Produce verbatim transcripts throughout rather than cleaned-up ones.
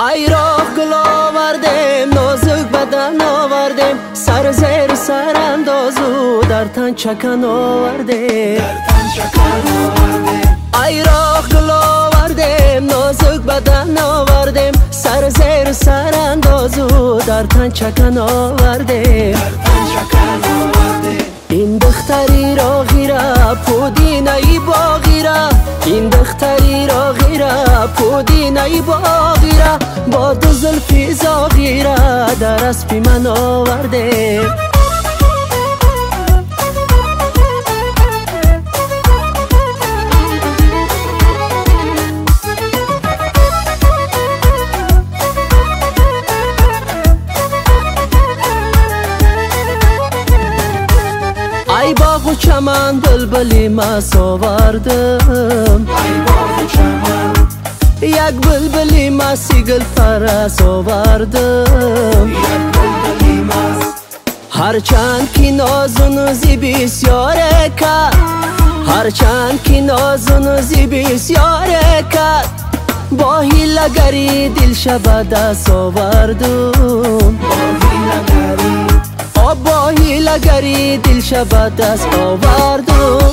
ای راه گل آوردیم نازک بدن آوردیم سر زیر سر اندازو در تن چکن آوردیم ای راه گل آوردیم نازک بدن آوردیم سر زیر سر اندازو در تن چکن آوردیم این دختری را غیره پودینه باغیره این دختری را غیره پودینه باغیره با دو زلفی زاغیره در اسبی من آورده ای باغ و چمن بلبلی مس آوردم ای باغ و چمن یک بلبلی مسی گل پرس آوردم یک بلبلی مس هرچند که ناز و نوزی بسیاره کرد هرچند که ناز و نوزی بسیاره کرد با حیله‌گری دل شب دست آوردم با حیله‌گری با حیله‌گری دل شب دست آوردم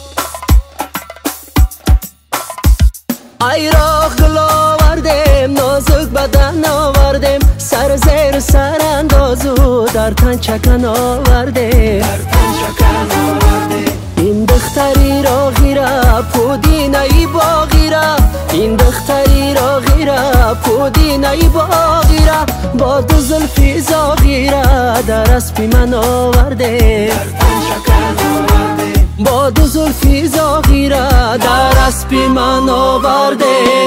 ای راه گل آوردیم نازک بدن آوردیم سر زیر سر اندازو در تن چکن آوردیم این دختری را غیره پودینه باغیره این دختری را غیره پودینه باغیره با دو زلفی زاغیره در اسبی من آورده با دو زلفی زاغیره در اسبی من آورده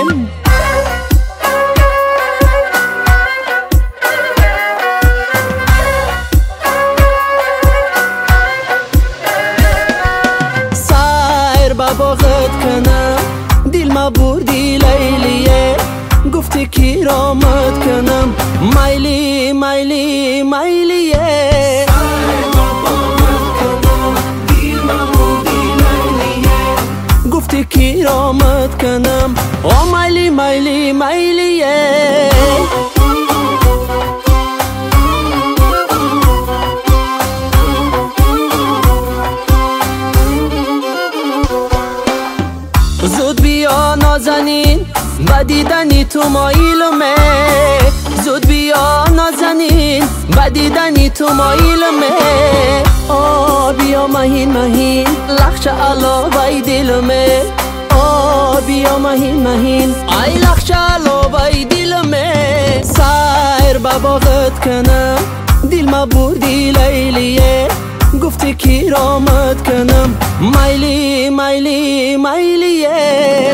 سیر با باغت کنم دل ما بردی لیلیه گفتی کی رامت کنم مایلی مایلی مایلیه گفتی کی رامت کنم او مایلی مایلی مایلیه زود بیا نازنین با دیدنی تو مایلمه زود بیا نازنین با دیدنی تو مایلمه آه بیا مهین مهین لخش علاوه دلمه آه بیا مهین مهین ای لخش علاوه دلمه سیر با باغت کنم دل ما بردی لیلیه گفتی کی رامت کنم مایلی مایلی مایلیه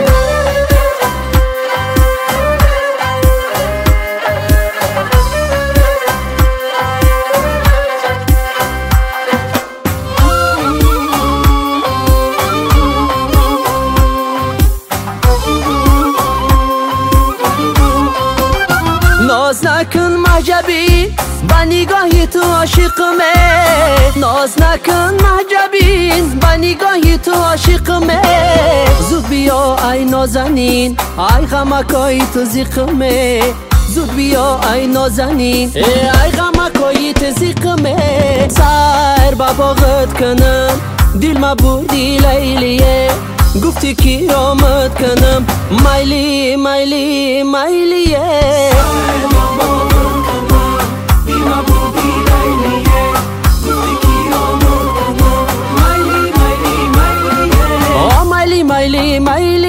ناز نکن محجبی با نگاهی تو عاشقمه ناز نکن محجبین با نگاهی تو عاشقمه زود بیا ای نازنین ای غمکای تو زیقمه زود بیا ای نازنین ای غمکای تو زیقمه سیر با باغت کنم دل ما بردی لیلیه گفتی کی رامت کنم مایلی مایلی مایلیه مایلی مایلی